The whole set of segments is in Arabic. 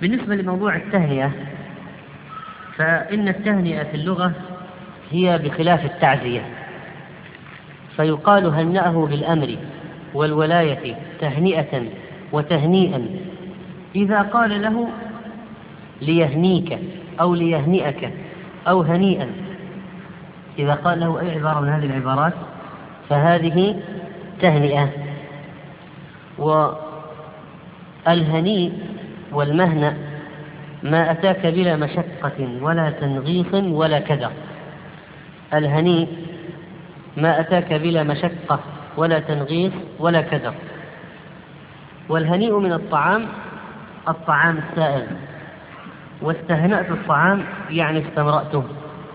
بالنسبة لموضوع التهنئة، فإن التهنئة في اللغة هي بخلاف التعزية، فيقال هنأه بالأمر والولاية تهنئة وتهنيئا إذا قال له ليهنيك أو ليهنئك أو هنيئا، إذا قال له أي عبارة من هذه العبارات فهذه تهنئة. والهنيء والمهنأ ما أتاك بلا مشقة ولا تنغيص ولا كدر. الهنيء ما أتاك بلا مشقة ولا تنغيص ولا كدر. والهنيء من الطعام السائغ، واستهنأت الطعام يعني استمرأته.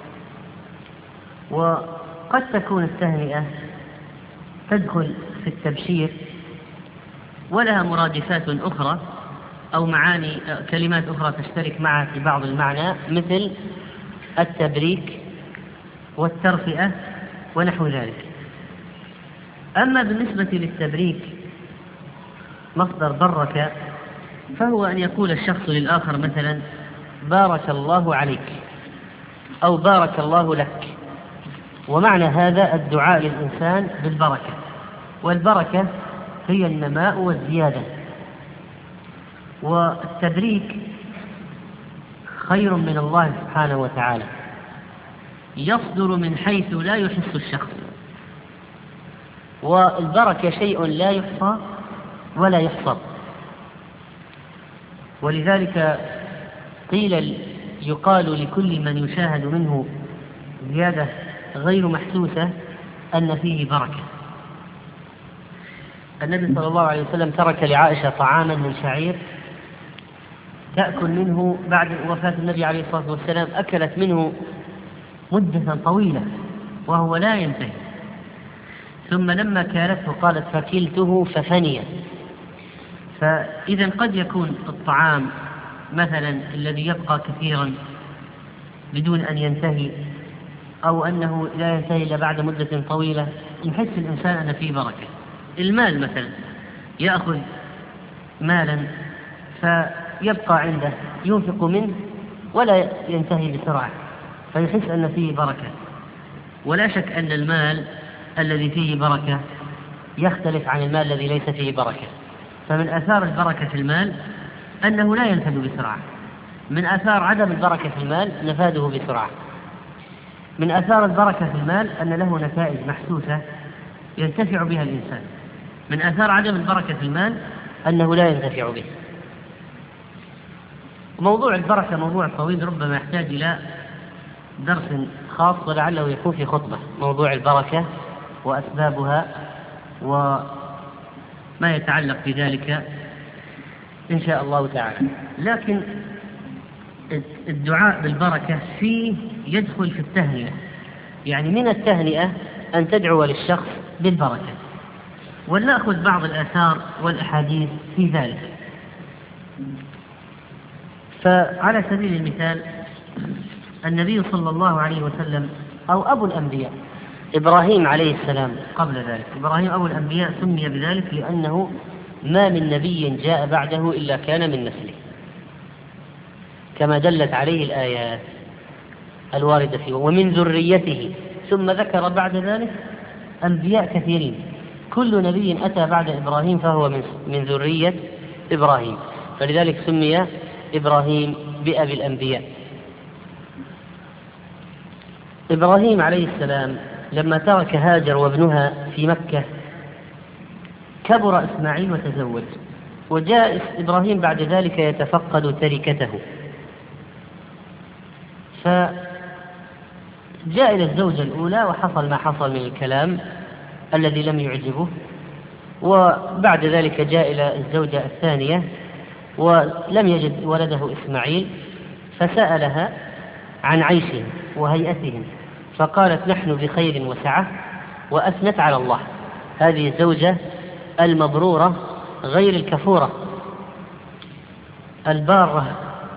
وقد تكون التهنئة تدخل في التبشير ولها مرادفات أخرى أو معاني كلمات أخرى تشترك معها في بعض المعنى، مثل التبريك والترفئة ونحو ذلك. أما بالنسبة للتبريك مصدر برك، فهو أن يقول الشخص للآخر مثلا بارك الله عليك أو بارك الله لك، ومعنى هذا الدعاء للإنسان بالبركة، والبركة هي النماء والزيادة. والتبريك خير من الله سبحانه وتعالى، يصدر من حيث لا يحس الشخص، والبركة شيء لا يحصى ولا يحصر. ولذلك يقال لكل من يشاهد منه زيادة غير محسوسة أن فيه بركة. النبي صلى الله عليه وسلم ترك لعائشة طعاما من شعير تأكل منه بعد وفاة النبي عليه الصلاة والسلام، أكلت منه مدة طويلة وهو لا ينتهي، ثم لما كالته قالت فكلته ففني. فإذا قد يكون الطعام مثلا الذي يبقى كثيرا بدون أن ينتهي، أو أنه لا ينتهي إلا بعد مدة طويلة، يحس الإنسان أن فيه بركة. المال مثلا يأخذ مالا فيبقى عنده ينفق منه ولا ينتهي بسرعة، فيحس أن فيه بركة. ولا شك أن المال الذي فيه بركة يختلف عن المال الذي ليس فيه بركة. فمن آثار البركة في المال أنه لا ينفد بسرعة، من آثار عدم البركة في المال نفاده بسرعة. من آثار البركة في المال أن له نتائج محسوسة ينتفع بها الإنسان. من آثار عدم البركة في المال أنه لا ينتفع به. موضوع البركة موضوع طويل، ربما يحتاج إلى درس خاص ولعله يكون في خطبة، موضوع البركة وأسبابها وما يتعلق بذلك إن شاء الله تعالى. لكن الدعاء بالبركة فيه يدخل في التهنئة، يعني من التهنئة أن تدعو للشخص بالبركة. ولنأخذ بعض الآثار والأحاديث في ذلك. فعلى سبيل المثال النبي صلى الله عليه وسلم أو أبو الأنبياء إبراهيم عليه السلام، قبل ذلك إبراهيم أبو الأنبياء سمي بذلك لأنه ما من نبي جاء بعده إلا كان من نسله، كما دلت عليه الآيات الواردة فيه، ومن ذريته. ثم ذكر بعد ذلك أنبياء كثيرين، كل نبي أتى بعد إبراهيم فهو من ذرية إبراهيم، فلذلك سمي إبراهيم بأبي الأنبياء. إبراهيم عليه السلام لما ترك هاجر وابنها في مكة كبر إسماعيل وتزوج، وجاء إبراهيم بعد ذلك يتفقد تركته، فجاء إلى الزوجة الأولى وحصل ما حصل من الكلام الذي لم يعجبه، وبعد ذلك جاء إلى الزوجة الثانية ولم يجد ولده إسماعيل، فسألها عن عيشهم وهيئتهم فقالت نحن بخير وسعة، وأثنت على الله. هذه الزوجة المبرورة غير الكفورة البارة،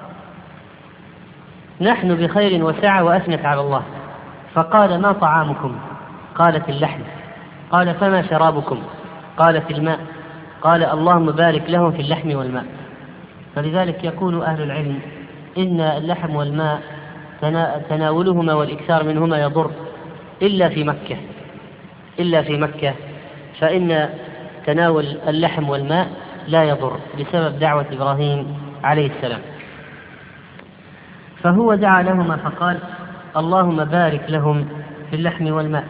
نحن بخير وسعة وأثنت على الله. فقال ما طعامكم؟ قالت اللحم. قال فما شرابكم؟ قالت الماء. قال اللهم بارك لهم في اللحم والماء. فلذلك يقول أهل العلم إن اللحم والماء تناولهما والإكثار منهما يضر إلا في مكة فإن تناول اللحم والماء لا يضر بسبب دعوة إبراهيم عليه السلام. فهو دعا لهما فقال اللهم بارك لهم في اللحم والماء.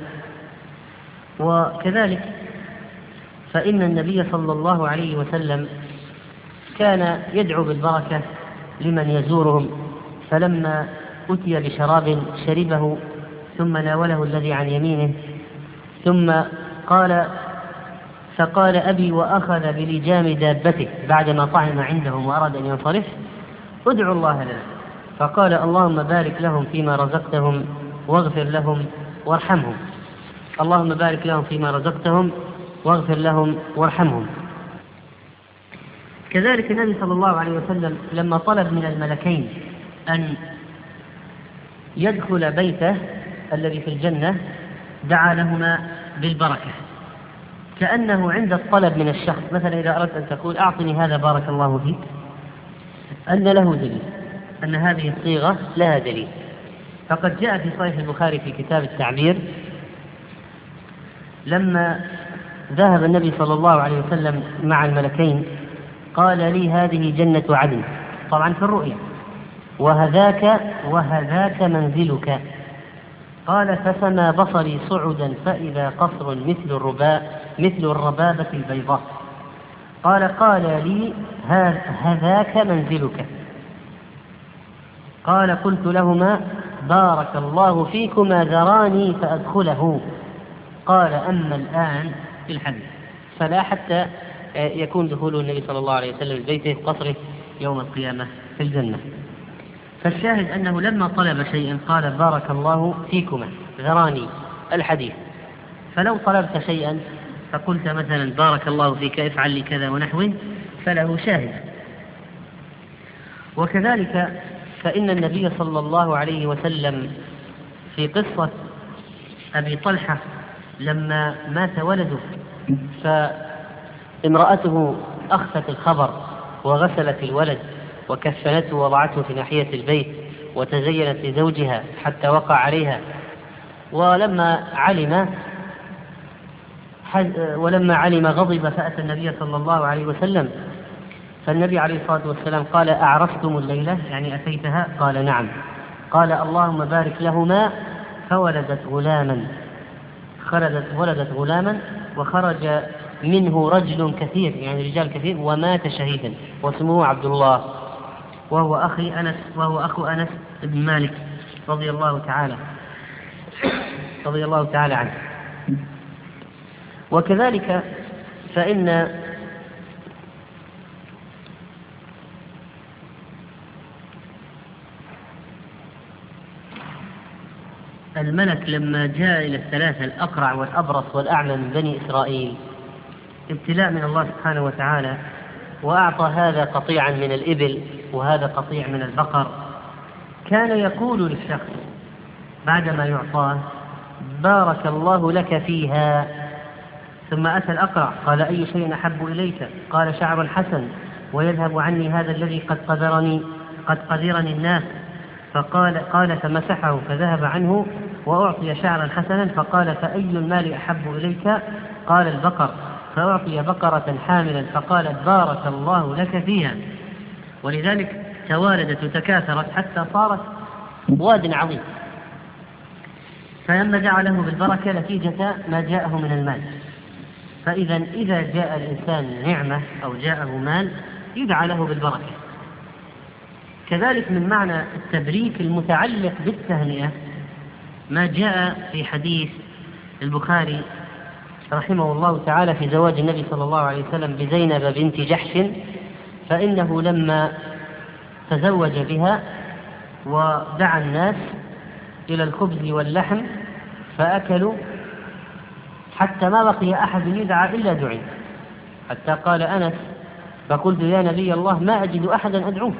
وكذلك فإن النبي صلى الله عليه وسلم كان يدعو بالبركة لمن يزورهم، فلما أتي بشراب شربه ثم ناوله الذي عن يمينه ثم فقال أبي وأخذ بلجام دابته بعدما طعم عندهم وأراد أن ينصرف ادعوا الله لنا، فقال اللهم بارك لهم فيما رزقتهم واغفر لهم وارحمهم. اللهم بارك لهم فيما رزقتهم واغفر لهم وارحمهم. كذلك النبي صلى الله عليه وسلم لما طلب من الملكين أن يدخل بيته الذي في الجنة دعا لهما بالبركة، كأنه عند الطلب من الشخص، مثلا إذا أردت أن تقول أعطني هذا بارك الله فيك، أن له دليل، أن هذه الصيغة لها دليل. فقد جاء في صحيح البخاري في كتاب التعبير لما ذهب النبي صلى الله عليه وسلم مع الملكين قال لي هذه جنة عدن، طبعا في الرؤيا، وهذاك منزلك. قال فسما بصري صعدا فإذا قصر مثل الربابة البيضاء. قال لي هذاك منزلك. قال قلت لهما بارك الله فيكما ذراني فأدخله. قال أما الآن في الحديث فلا حتى يكون دخول النبي صلى الله عليه وسلم بيته قصره يوم القيامة في الجنة. فالشاهد أنه لما طلب شيئا قال بارك الله فيكما ذراني الحديث. فلو طلبت شيئا فقلت مثلا بارك الله فيك افعل لي كذا ونحوه فله شاهد. وكذلك فإن النبي صلى الله عليه وسلم في قصة أبي طلحة لما مات ولده فامرأته أخفت الخبر وغسلت الولد وكفنته ووضعته في ناحية البيت وتزينت لزوجها حتى وقع عليها، ولما علم غضب فأتى النبي صلى الله عليه وسلم، فالنبي عليه الصلاة والسلام قال أعرفتم الليلة يعني أتيتها؟ قال نعم. قال اللهم بارك لهما فولدت غلاما وخرج منه رجل كثير يعني رجال كثير ومات شهيدا واسمه عبد الله وهو أخو أنس بن مالك رضي الله تعالى عنه. وكذلك فإن الملك لما جاء إلى الثلاثة الأقرع والأبرص والأعمى من بني إسرائيل ابتلاء من الله سبحانه وتعالى، وأعطى هذا قطيعا من الإبل وهذا قطيع من البقر، كان يقول للشخص بعدما يعطاه بارك الله لك فيها. ثم أتى الأقرع قال أي شيء أحب إليك؟ قال شعر حسن ويذهب عني هذا الذي قد قدرني الناس. قال فمسحه فذهب عنه وأعطي شعرا حسنا. فقال فأي المال أحب إليك؟ قال البقر. فأعطي بقرة حاملا فقال بارك الله لك فيها. ولذلك توالدت وتكاثرت حتى صارت واد عظيم. فلما دعا له بالبركة نتيجة ما جاءه من المال. إذا جاء الإنسان نعمة أو جاءه مال يدعى له بالبركة. كذلك من معنى التبريك المتعلق بالتهنئة ما جاء في حديث البخاري رحمه الله تعالى في زواج النبي صلى الله عليه وسلم بزينب بنت جحش، فإنه لما تزوج بها ودعا الناس إلى الخبز واللحم فأكلوا حتى ما بقي أحد يدعى إلا دعي، حتى قال أنس فقلت يا نبي الله ما أجد أحدا أدعوه.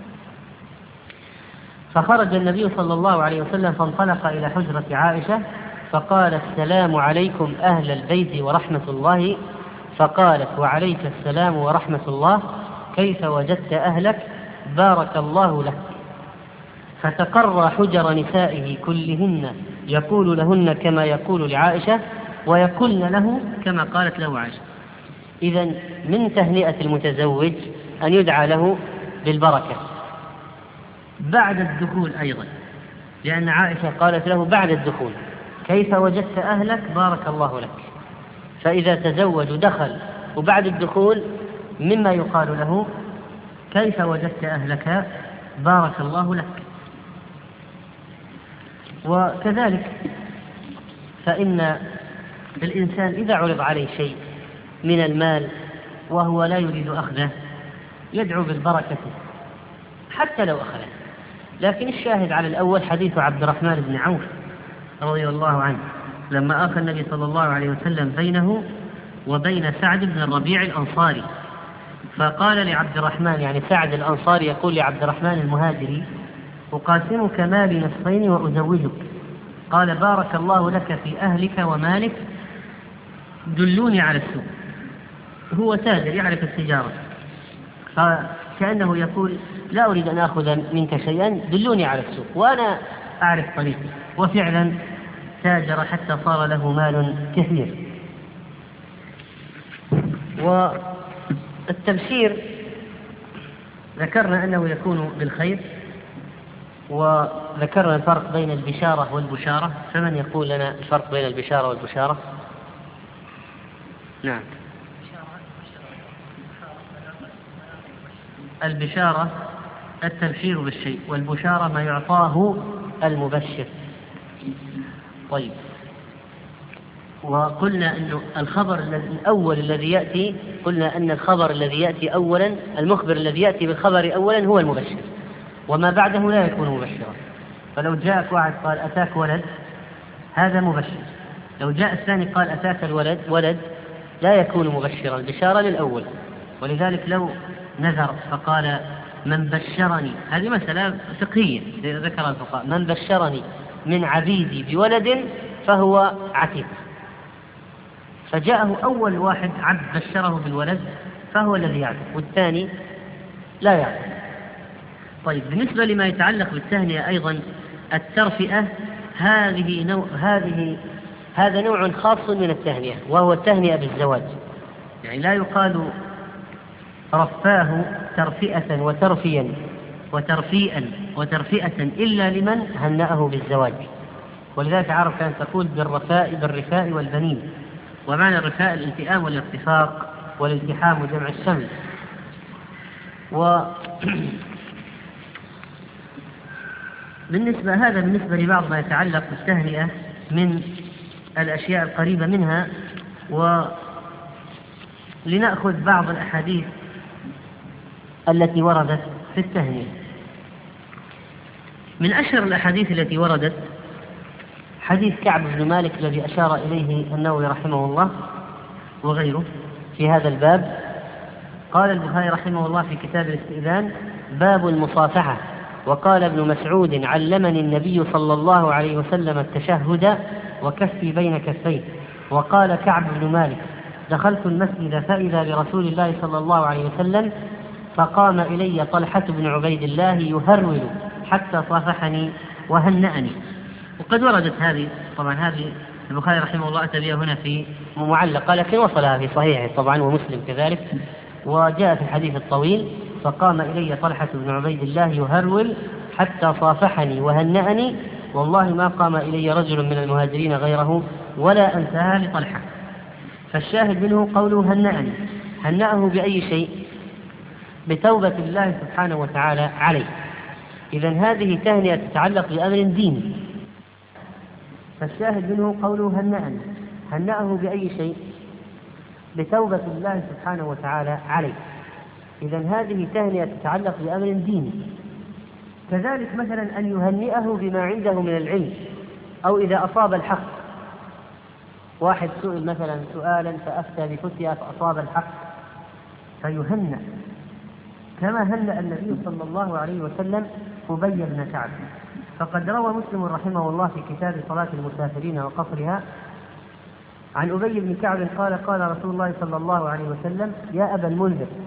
فخرج النبي صلى الله عليه وسلم فانطلق إلى حجرة عائشة فقال السلام عليكم أهل البيت ورحمة الله. فقالت وعليك السلام ورحمة الله. كيف وجدت أهلك بارك الله لك. فتقرى حجر نسائه كلهن يقول لهن كما يقول لعائشة ويقولن له كما قالت له عائشة. إذن من تهنئة المتزوج أن يدعى له بالبركة بعد الدخول أيضا، لأن عائشة قالت له بعد الدخول كيف وجدت أهلك بارك الله لك. فإذا تزوج ودخل وبعد الدخول مما يقال له كيف وجدت أهلك بارك الله لك. وكذلك فإن الإنسان إذا عرض عليه شيء من المال وهو لا يريد أخذه يدعو بالبركة حتى لو أخذه. لكن الشاهد على الأول حديث عبد الرحمن بن عوف رضي الله عنه لما آخى النبي صلى الله عليه وسلم بينه وبين سعد بن الربيع الأنصاري، فقال لعبد الرحمن، يعني سعد الأنصاري يقول لعبد الرحمن المهاجري: أقاسمك مالي نصفين وأزوجك. قال: بارك الله لك في أهلك ومالك، دلوني على السوق. هو تاجر يعرف التجارة، فكأنه يقول: لا أريد أن أخذ منك شيئا، دلوني على السوق وأنا أعرف طريقي. وفعلا تاجر حتى صار له مال كثير. والتبشير ذكرنا أنه يكون بالخير، وذكرنا الفرق بين البشارة والبشارة. فمن يقول لنا الفرق بين البشارة والبشارة؟ نعم. البشارة التبشير بالشيء، والبشارة ما يعطاه المبشر. طيب، وقلنا أن الخبر الأول الذي يأتي، قلنا أن الخبر الذي يأتي أولا، المخبر الذي يأتي بالخبر أولا هو المبشر، وما بعده لا يكون مبشرا. فلو جاءك واحد قال أتاك ولد هذا مبشر، لو جاء الثاني قال أتاك الولد ولد لا يكون مبشرا، البشارة للأول. ولذلك لو نذر فقال من بشرني، هذه مسألة فقهية ذكر الفقهاء، من بشرني من عبيدي بولد فهو عتيق، فجاءه أول واحد عبد بشره بالولد فهو الذي يعتق، والثاني لا يعتق. طيب، بالنسبة لما يتعلق بالتهنئة أيضا الترفئة، هذا نوع خاص من التهنئة، وهو التهنئة بالزواج. يعني لا يقال رفاه ترفئة وترفئة إلا لمن هنأه بالزواج. ولذلك عرب كانت تقول بالرفاء والبنين، ومعنى الرفاء الالتئام والارتفاق، والالتحام جمع الشمل. بالنسبة لبعض ما يتعلق بالتهنئة من الأشياء القريبة منها. ولنأخذ بعض الأحاديث التي وردت في التهنئة. من أشهر الأحاديث التي وردت حديث كعب بن مالك الذي أشار إليه النووي رحمه الله وغيره في هذا الباب. قال البخاري رحمه الله في كتاب الاستئذان: باب المصافحة. وقال ابن مسعود: علمني النبي صلى الله عليه وسلم التشهد وكفي بين كفيه. وقال كعب بن مالك: دخلت المسجد فإذا برسول الله صلى الله عليه وسلم، فقام إلي طلحة بن عبيد الله يهرول حتى صافحني وهنأني. وقد وردت هذه، طبعا هذه البخاري رحمه الله أتى بها هنا في معلقة، لكن وصلها في صحيحه طبعا ومسلم كذلك. وجاء في الحديث الطويل: فقام إلي طلحة بن عبيد الله يهرول حتى صافحني وهنأني، والله ما قام إلي رجل من المهاجرين غيره ولا أنساها لطلحة. فالشاهد منه قوله هنأني، هنأه بأي شيء؟ بتوبة الله سبحانه وتعالى عليه. إذن هذه تهنئة تتعلق بأمر ديني. فالشاهد منه قوله هنأني، هنأه بأي شيء؟ بتوبة الله سبحانه وتعالى عليه. إذن هذه تهنئة تتعلق بأمر ديني. كذلك مثلا أن يهنئه بما عنده من العلم، أو إذا أصاب الحق، واحد سئل مثلا سؤالا فأفتى بفتية فأصاب الحق فيهنأ، كما هنأ النبي صلى الله عليه وسلم أبي بن كعب. فقد روى مسلم رحمه الله في كتاب صلاة المسافرين وقصرها عن أبي بن كعب قال: قال رسول الله صلى الله عليه وسلم: يا أبا المنذر،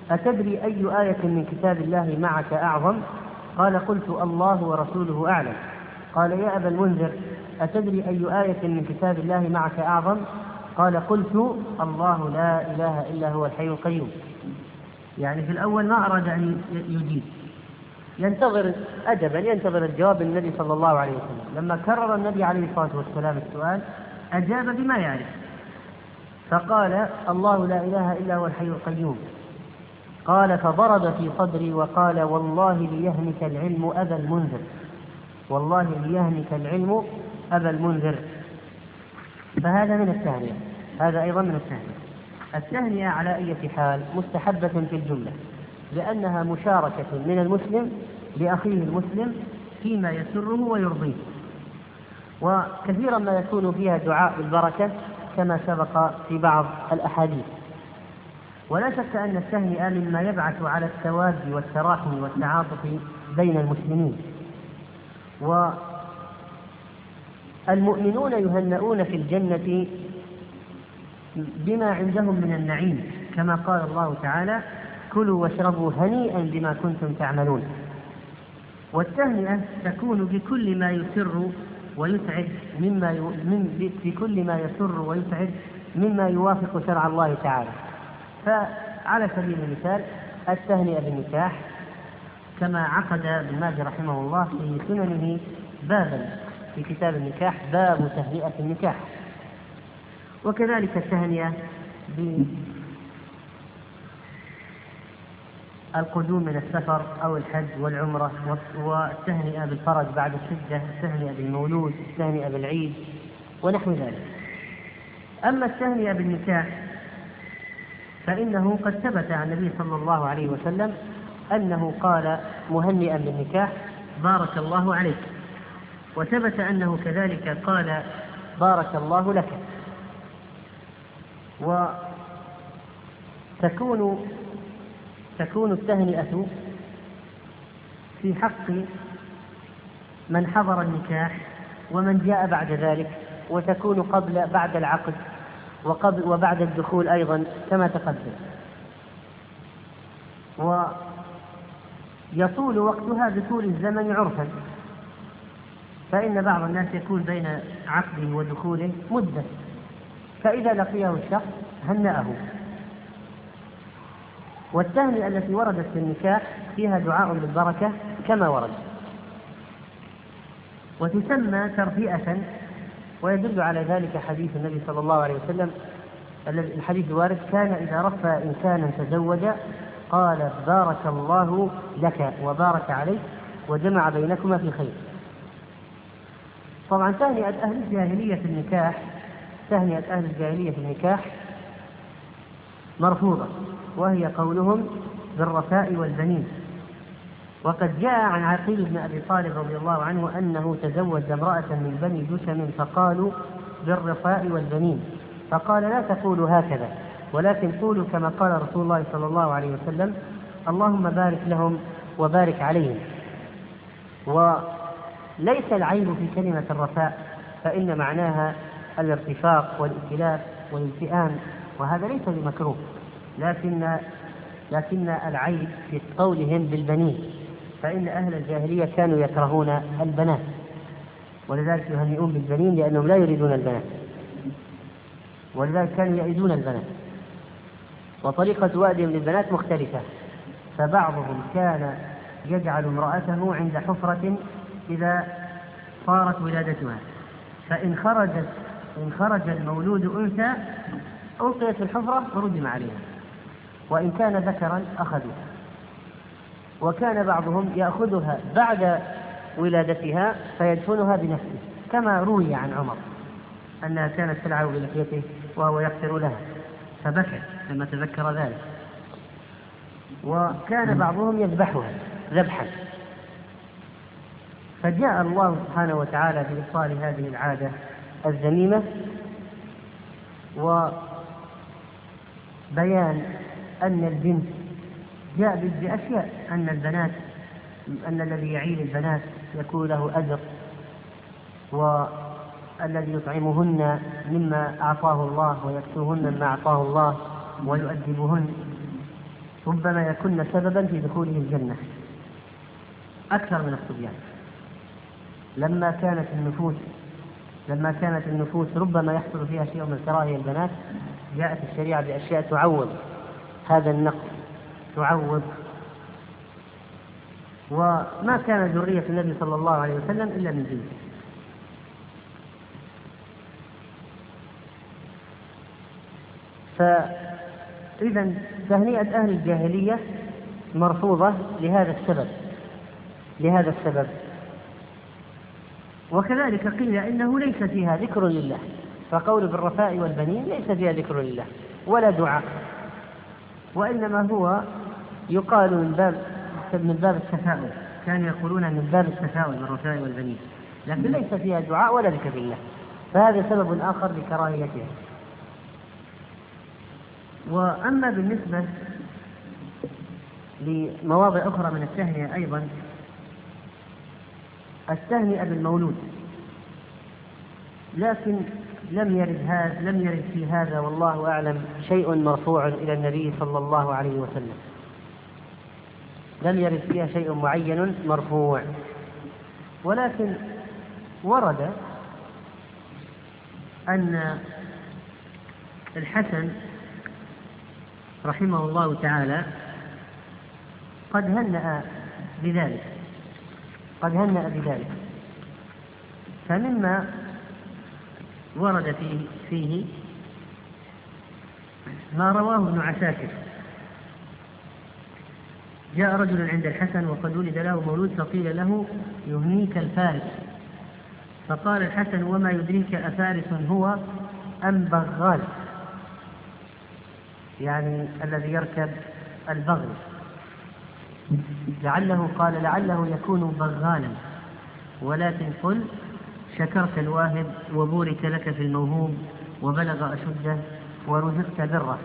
أتدري أي آية من كتاب الله معك أعظم؟ قال قلت الله ورسوله أعلم. قال يا أبا المنذر أتدري أي آية من كتاب الله معك أعظم؟ قال قلت الله لا إله إلا هو الحي القيوم. يعني في الأول ما أراد أن يجيب، ينتظر أدبا، ينتظر الجواب النبي صلى الله عليه وسلم. لما كرر النبي عليه الصلاة والسلام السؤال أجاب بما يعرف، فقال الله لا إله إلا هو الحي القيوم. قال فضرب في صدري وقال والله ليهنك العلم أبا المنذر، والله ليهنك العلم أبا المنذر. فهذا من التهنئة، هذا أيضا من التهنئة. التهنئة على أي حال مستحبة في الجملة، لأنها مشاركة من المسلم لأخيه المسلم فيما يسره ويرضيه، وكثيرا ما يكون فيها دعاء بالبركة كما سبق في بعض الأحاديث. ولا شك أن التهنئة مما يبعث على التواد والتراحم والتعاطف بين المسلمين. والمؤمنون يهنئون في الجنة بما عندهم من النعيم، كما قال الله تعالى كلوا واشربوا هنيئا بما كنتم تعملون. والتهنئة تكون بكل ما يسر ويسعد بكل ما يسر ويسعد مما يوافق شرع الله تعالى. فعلى سبيل المثال التهنئة بالنكاح، كما عقد ابن ماجه رحمه الله في سننه بابا في كتاب النكاح باب تهنئة النكاح. وكذلك التهنئة بالقدوم من السفر أو الحج والعمرة، والتهنئة بالفرج بعد الشدة، التهنئة بالمولود، التهنئة بالعيد ونحو ذلك. أما التهنئة بالنكاح فإنه قد ثبت عن النبي صلى الله عليه وسلم أنه قال مهنئا بالنكاح بارك الله عليك، وثبت أنه كذلك قال بارك الله لك. وتكون التهنئة في حق من حضر النكاح ومن جاء بعد ذلك، وتكون بعد العقد وبعد الدخول أيضا كما تقدم. ويطول وقتها بطول الزمن عرفا، فإن بعض الناس يكون بين عقده ودخوله مدة، فإذا لقيه الشخص هنأه. والتهنئة التي وردت في النكاح فيها دعاء بالبركة كما ورد، وتسمى ترفئة، ويدل على ذلك حديث النبي صلى الله عليه وسلم الحديث الوارد كان إذا رفى إنسانا تزوج قال بارك الله لك وبارك عليك وجمع بينكما في خير. طبعا تهنئة أهل الجاهلية في النكاح مرفوضة، وهي قولهم بالرفاء والبنين. وقد جاء عن عقيل بن أبي طالب رضي الله عنه أنه تزوج امرأة من بني جشم فقالوا بالرفاء والبنين، فقال لا تقولوا هكذا، ولكن قولوا كما قال رسول الله صلى الله عليه وسلم اللهم بارك لهم وبارك عليهم. وليس العيب في كلمة الرفاء، فإن معناها الارتفاق والائتلاف والالتئام، وهذا ليس بمكروه، لكن العيب في قولهم بالبنين، فإن أهل الجاهلية كانوا يكرهون البنات، ولذلك يهنئون بالبنين لأنهم لا يريدون البنات، ولذلك كانوا يئدون البنات. وطريقة وأدهم للبنات مختلفة، فبعضهم كان يجعل امرأته عند حفرة إذا صارت ولادتها، فإن خرج المولود أنثى ألقيت في الحفرة وردم عليها، وإن كان ذكرا أخذوها. وكان بعضهم يأخذها بعد ولادتها فيدفنها بنفسه، كما روي عن عمر أنها كانت تلعب بلحيته وهو يغفر لها فبكى لما تذكر ذلك. وكان بعضهم يذبحها ذبحا، فجاء الله سبحانه وتعالى بإبطال هذه العادة الذميمة وبيان أن البنت جاء بأشياء، أن الذي يعيل البنات يكون له أجر، والذي يطعمهن مما أعطاه الله ويكسوهن مما أعطاه الله ويؤدبهن، ربما يكون سببا في دخوله الجنة أكثر من الصبيان. لما كانت النفوس ربما يحصل فيها شيء من كراهية البنات، جاءت الشريعة بأشياء تعوض هذا النقص، تعوض. وما كان ذرية النبي صلى الله عليه وسلم إلا من جنسه. فإذا تهنئة أهل الجاهلية مرفوضة لهذا السبب. وكذلك قيل إنه ليس فيها ذكر لله، فقول بالرفاء والبنين ليس فيها ذكر لله ولا دعاء، وإنما هو يقال من باب التفاؤل، كانوا يقولون من باب التفاؤل بالرفاء والبنين، لكن ليس فيها دعاء ولا ذكر لله، فهذا سبب آخر لكراهيتها. وأما بالنسبة لمواضع أخرى من التهنئة أيضا، التهنئة بالمولود، لكن لم يرد في هذا والله أعلم شيء مرفوع إلى النبي صلى الله عليه وسلم، لم يرد فيها شيء معين مرفوع. ولكن ورد أن الحسن رحمه الله تعالى قد هنأ بذلك. فمما ورد فيه ما رواه ابن عساكر: جاء رجل عند الحسن وقد ولد له مولود، فقيل له: يهنيك الفارس. فقال الحسن: وما يدريك أفارس هو أم بغال؟ يعني الذي يركب البغل، لعله يكون بغالا، ولكن قل شكرت الواهب وبورك لك في الموهوب وبلغ أشده ورزقت بره.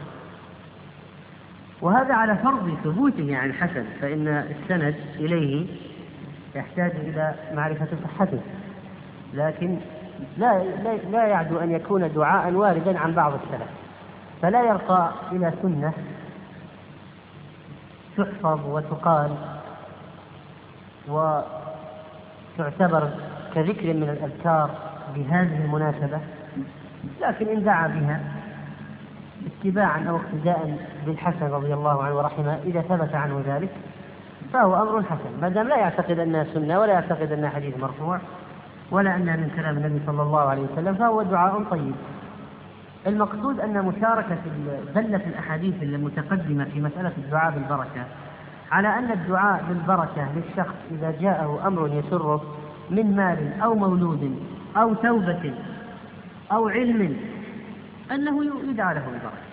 وهذا على فرض ثبوته عن الحسن، فإن السند إليه يحتاج إلى معرفة صحته، لكن لا يعدو أن يكون دعاء واردا عن بعض السلف، فلا يرقى إلى سنة تحفظ وتقال وتعتبر كذكر من الأذكار بهذه المناسبة. لكن إن دعا بها اتباعا أو اقتداء بالحسن رضي الله عنه ورحمه، إذا ثبت عنه ذلك فهو أمر حسن، ما دام لا يعتقد أنها سنة ولا يعتقد أنها حديث مرفوع ولا أنها من كلام النبي صلى الله عليه وسلم، فهو دعاء طيب. المقصود أن مشاركة دلت الأحاديث المتقدمة في مسألة الدعاء بالبركة على أن الدعاء بالبركة للشخص إذا جاءه أمر يسره من مال أو مولود أو توبة أو علم أنه يدعى له بالبركة.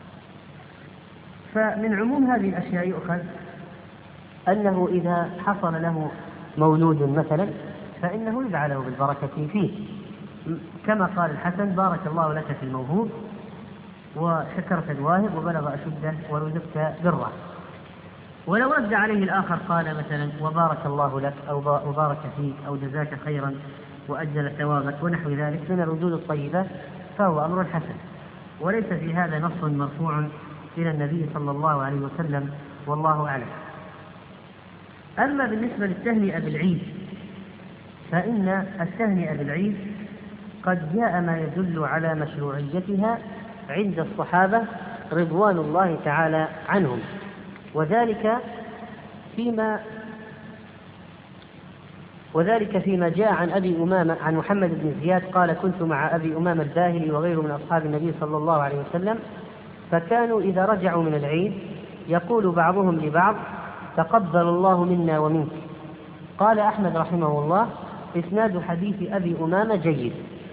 فمن عموم هذه الأشياء يؤخذ أنه إذا حصل له مولود مثلا فإنه يدعى له بالبركة فيه، كما قال الحسن: بارك الله لك في الموهوب وشكرت الواهب وبلغ أشده ورزقت بره. ولو رد عليه الآخر قال مثلا: وبارك الله لك أو وبارك فيك أو جزاك خيرا وأجل ثوابك ونحو ذلك من الردود الطيبة، فهو أمر حسن، وليس في هذا نص مرفوع إلى النبي صلى الله عليه وسلم، والله أعلم. أما بالنسبة للتهنئة بالعيد، فإن التهنئة بالعيد قد جاء ما يدل على مشروعيتها عند الصحابة رضوان الله تعالى عنهم، وذلك فيما جاء عن أبي أمامة عن محمد بن زياد قال: كنت مع أبي أمامة الباهلي وغيره من أصحاب النبي صلى الله عليه وسلم، فكانوا إذا رجعوا من العيد يقول بعضهم لبعض: تقبل الله منا ومنك. قال أحمد رحمه الله: إسناد حديث أبي أمامة جيد.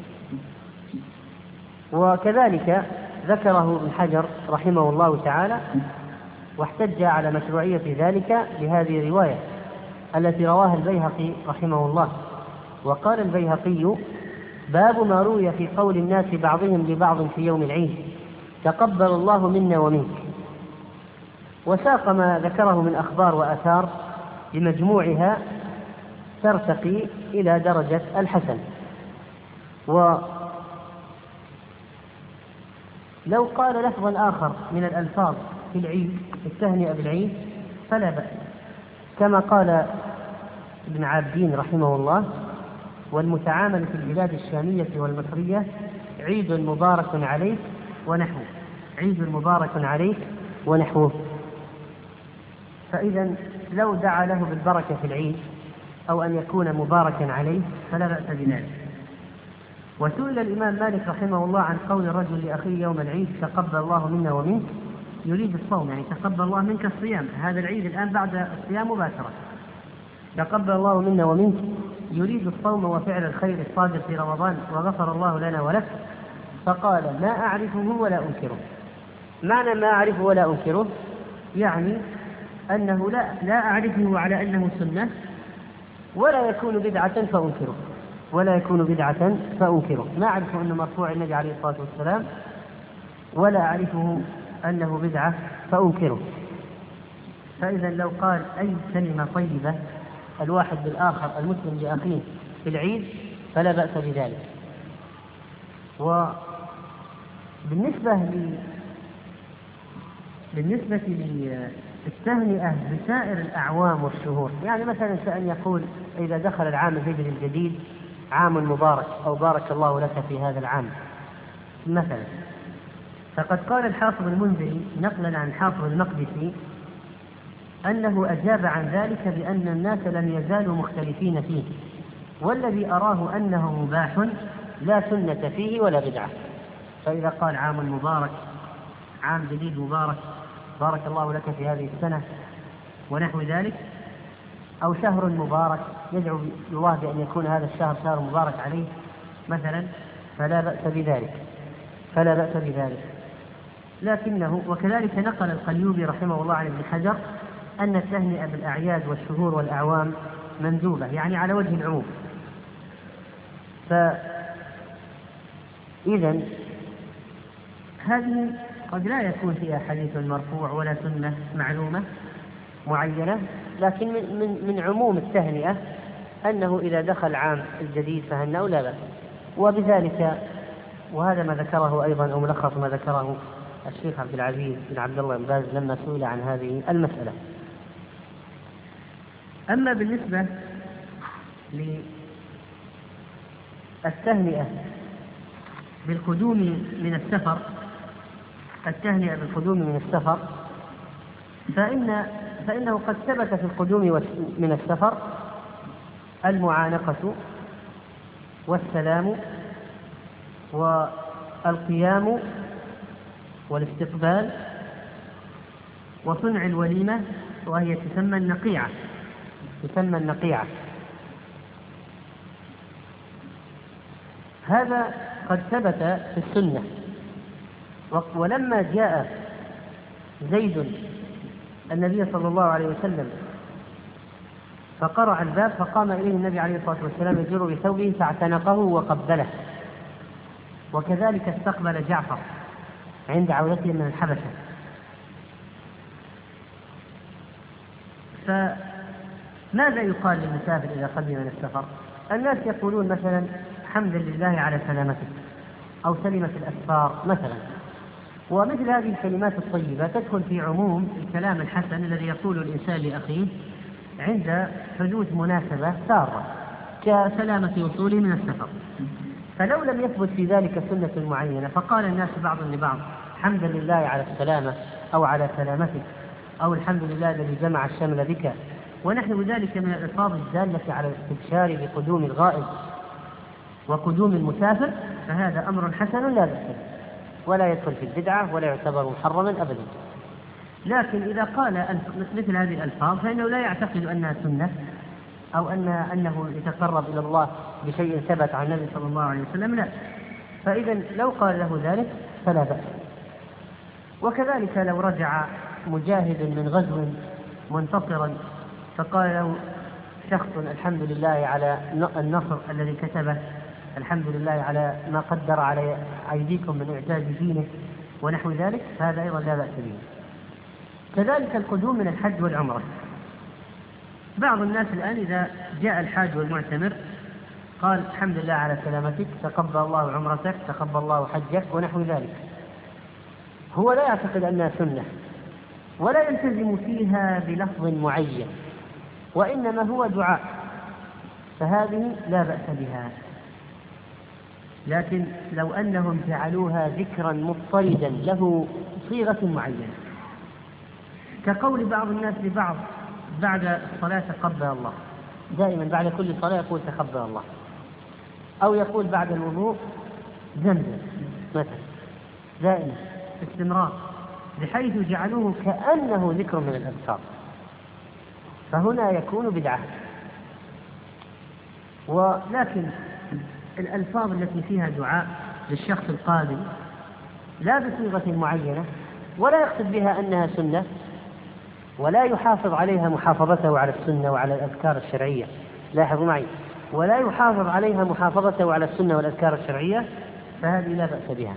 وكذلك ذكره ابن حجر رحمه الله تعالى، واحتج على مشروعية ذلك بهذه الرواية التي رواها البيهقي رحمه الله. وقال البيهقي: باب ما روي في قول الناس بعضهم لبعض في يوم العيد: تقبل الله منا ومنك. وساق ما ذكره من أخبار وآثار بمجموعها ترتقي إلى درجة الحسن. ولو قال لفظا آخر من الألفاظ في العيد التهنئة بالعيد فلا بأس، كما قال ابن عابدين رحمه الله: والمتعامل في البلاد الشامية والمصرية عيد مبارك عليك ونحوه، عيد مبارك عليك ونحوه. فإذا لو دعا له بالبركة في العيد أو أن يكون مباركا عليه فلا بأس بذلك. وسئل الإمام مالك رحمه الله عن قول الرجل لأخيه يوم العيد: تقبل الله منا ومنك، يريد الصوم، يعني تقبل الله منك الصيام، هذا العيد الآن بعد الصيام مباشرة، تقبل الله منا ومنك يريد الصوم وفعل الخير الصادر في رمضان وغفر الله لنا ولك. فقال: ما أعرفه ولا أنكره. معنى ما أعرفه ولا أنكره يعني أنه لا أعرفه على أنه سنة ولا يكون بدعة فأنكره، ولا يكون بدعة فأنكره. ما أعرفه أنه مرفوع النبي عليه الصلاة والسلام ولا أعرفه أنه بدعة فأنكره. فإذا لو قال أي كلمة طيبة الواحد بالآخر، المسلم لأخيه في العيد، فلا بأس بذلك. بالنسبة للتهنئة بسائر الأعوام والشهور، يعني مثلا كأن يقول إذا دخل العام الهجري الجديد: عام مبارك، أو بارك الله لك في هذا العام مثلا. فقد قال الحافظ المنذري نقلا عن الحافظ المقدسي أنه أجاب عن ذلك بأن الناس لم يزالوا مختلفين فيه، والذي أراه أنه مباح لا سنة فيه ولا بدعة. فإذا قال عام مبارك، عام جديد مبارك، بارك الله لك في هذه السنة ونحو ذلك، أو شهر مبارك يدعو الله بأن يكون هذا الشهر شهر مبارك عليه مثلا، فلا بأس بذلك. لكنه وكذلك نقل القليوبي رحمه الله عن ابن حجر أن التهنئة بالأعياد والشهور والأعوام مندوبة، يعني على وجه العموم. فإذا هذه قد لا يكون فيها حديث مرفوع ولا سنة معلومة معينة، لكن من عموم التهنئة أنه إذا دخل عام الجديد فهنأه لا بأس. وبذلك، وهذا ما ذكره أيضا أو ملخص ما ذكره الشيخ عبد العزيز بن عبد الله بن باز لما سئل عن هذه المسألة. أما بالنسبة للتهنئة بالقدوم من السفر، التهنئة بالقدوم من السفر، فإنه قد ثبت في القدوم من السفر المعانقة والسلام والقيام والاستقبال وصنع الوليمة، وهي تسمى النقيعة. هذا قد ثبت في السنة. ولما جاء زيد النبي صلى الله عليه وسلم فقرع الباب، فقام إليه النبي عليه الصلاة والسلام يجر بثوبه فاعتنقه وقبله. وكذلك استقبل جعفر عند عودته من الحبشة. فماذا يقال للمسافر إذا قدم من السفر؟ الناس يقولون مثلا: حمدا لله على سلامتك، أو سلمت الأسفار مثلا. ومثل هذه الكلمات الطيبة تدخل في عموم الكلام الحسن الذي يقول الإنسان لأخيه عند حدوث مناسبة سارة كسلامة وصوله من السفر. فلو لم يثبت في ذلك سنة معينة فقال الناس بعض لبعض: حمدا لله على السلامة، أو على سلامتك، أو الحمد لله الذي جمع الشمل بك، ونحو ذلك من الألفاظ الدالة على الاستبشار بقدوم الغائب وقدوم المسافر، فهذا أمر حسن لا بأس به، ولا يدخل في البدعة ولا يعتبر محرما أبدا. لكن إذا قال مثل هذه الألفاظ فإنه لا يعتقد أنها سنة، أو أنه يتقرب إلى الله بشيء ثبت عن النبي صلى الله عليه وسلم، لا. فإذا لو قال له ذلك فلا بأس. وكذلك لو رجع مجاهد من غزو منتصرا فقال له شخص: الحمد لله على النصر الذي كتبه، الحمد لله على ما قدر على أيديكم من إعجاز دينه ونحو ذلك، فهذا أيضا لا بأس به. كذلك القدوم من الحج والعمرة. بعض الناس الآن إذا جاء الحاج والمعتمر قال: الحمد لله على سلامتك، تقبل الله عمرتك، تقبل الله حجك ونحو ذلك. هو لا يعتقد أنها سنة، ولا يلتزم فيها بلفظ معين، وإنما هو دعاء، فهذه لا بأس بها. لكن لو أنهم جعلوها ذكرا مضطردا له صيغة معينة، كقول بعض الناس لبعض بعد الصلاة تقبل الله، دائما بعد كل صلاة يقول تقبل الله، أو يقول بعد الوضوء زمزم مثلا، دائما استمرار، بحيث جعلوه كأنه ذكر من الأذكار، فهنا يكون بدعة. ولكن الألفاظ التي فيها دعاء للشخص القادم لا بصيغة معينة، ولا يقصد بها أنها سنة، ولا يحافظ عليها محافظته على السنة وعلى الأذكار الشرعية، لاحظوا معي، ولا يحافظ عليها محافظته على السنة والأذكار الشرعية، فهذه لا بأس بها.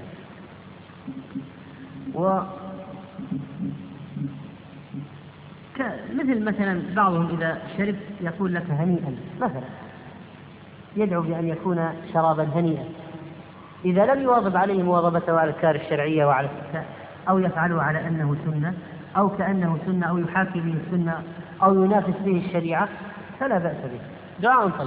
مثل مثلا بعضهم إذا شرب يقول لك هنيئا مثلا، يدعو بأن يكون شرابا هنيئا، إذا لم يواظب عليه مواظبته على الأذكار الشرعية وعلى السنة، أو يفعله على أنه سنة أو كأنه سنة أو يحاكي به السنة أو ينافس به الشريعة، فلا بأس به، دعاء طيب.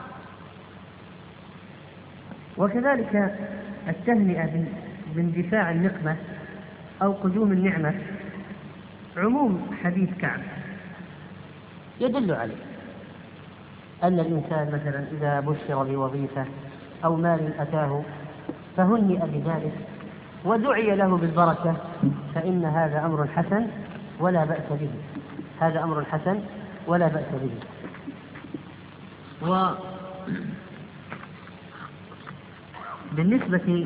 وكذلك التهنئة باندفاع النقمة أو قدوم النعمة، عموم حديث كعب يدل عليه أن الإنسان مثلا إذا بشر بوظيفة أو مال أتاه فهنئ بذلك ودعي له بالبركة، فإن هذا أمر حسن ولا بأس به، هذا أمر حسن ولا بأس به. وبالنسبة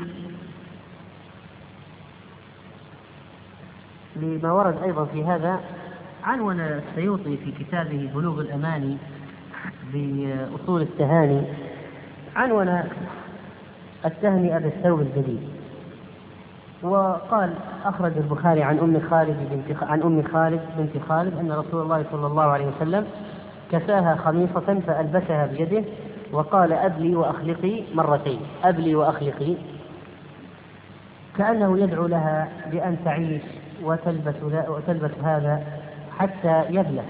لما ورد أيضا في هذا، عنون السيوطي في كتابه بلوغ الأماني بأصول التهاني، عنون التهنئة بالثوب الجديد، وقال أخرج البخاري عن أم خالد بنت خالد أن رسول الله صلى الله عليه وسلم كساها خميصة فألبسها بيده وقال أبلي وأخلقي مرتين، أبلي وأخلقي، كأنه يدعو لها بأن تعيش وتلبس هذا حتى يبلى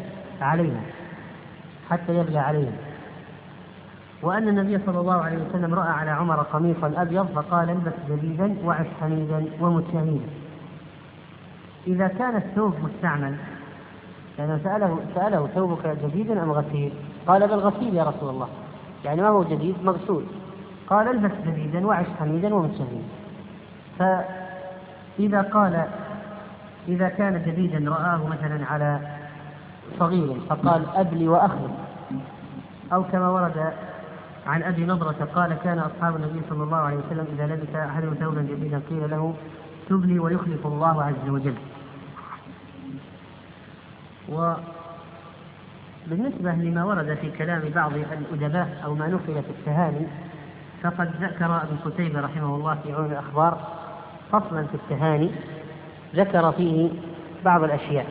عليها. وأن النبي صلى الله عليه وسلم رأى على عمر قميصا أبيض فقال البس جديدا وعش حميدا ومت شهيدا. إذا كان الثوب مستعمل، يعني سأله ثوبك جديد أم غسيل؟ قال بل غسيل يا رسول الله، يعني ما هو جديد مغسول. قال البس جديدا وعش حميدا ومت شهيدا. إذا كان جديدا رآه مثلا على صغير فقال أبلي وأخلق، أو كما ورد عن أبي نضرة قال كان أصحاب النبي صلى الله عليه وسلم إذا لبس أحدهم ثوبا جديدا قيل له تبلي ويخلف الله عز وجل. وبالنسبة لما ورد في كلام بعض الأدباء أو ما نقل في التهاني، فقد ذكر ابن قتيبة رحمه الله في عون الأخبار فصلا في التهاني ذكر فيه بعض الأشياء،